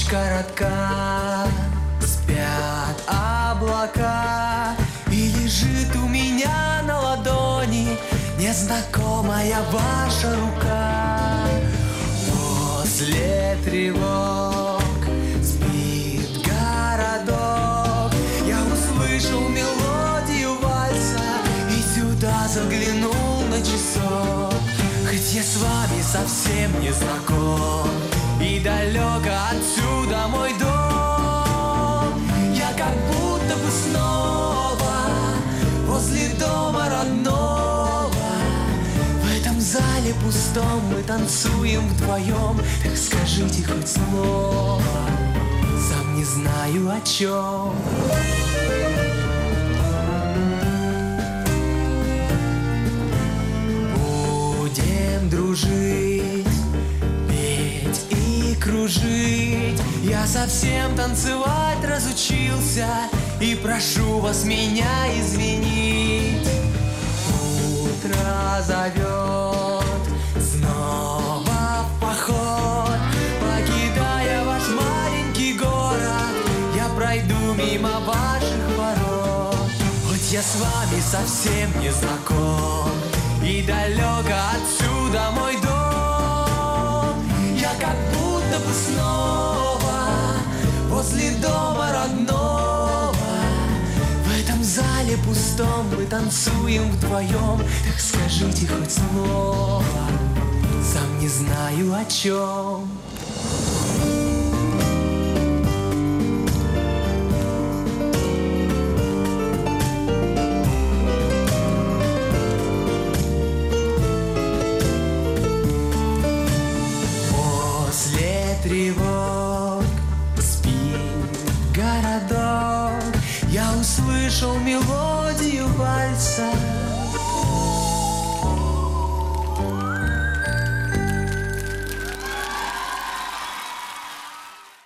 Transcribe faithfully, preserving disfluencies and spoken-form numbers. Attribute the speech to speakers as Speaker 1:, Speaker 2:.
Speaker 1: Ночь коротка, спят облака, и лежит у меня на ладони незнакомая ваша рука. После тревог спит городок, я услышал мелодию вальса и сюда заглянул на часок. Хоть я с вами совсем не знаком, и далеко отсюда мой дом, я как будто бы снова возле дома родного. В этом зале пустом мы танцуем вдвоем, так скажите хоть слово, сам не знаю о чем. Будем дружить, петь и кружить. Я совсем танцевать разучился, и прошу вас меня извинить. Утро зовет снова в поход, покидая ваш маленький город, я пройду мимо ваших ворот. Хоть я с вами совсем не знаком, и далеко отсюда мой дом, я как будто бы снова возле дома родного. В этом зале пустом мы танцуем вдвоем, так скажите хоть слово, сам не знаю о чем. Тревог спит городок, я услышал мелодию вальса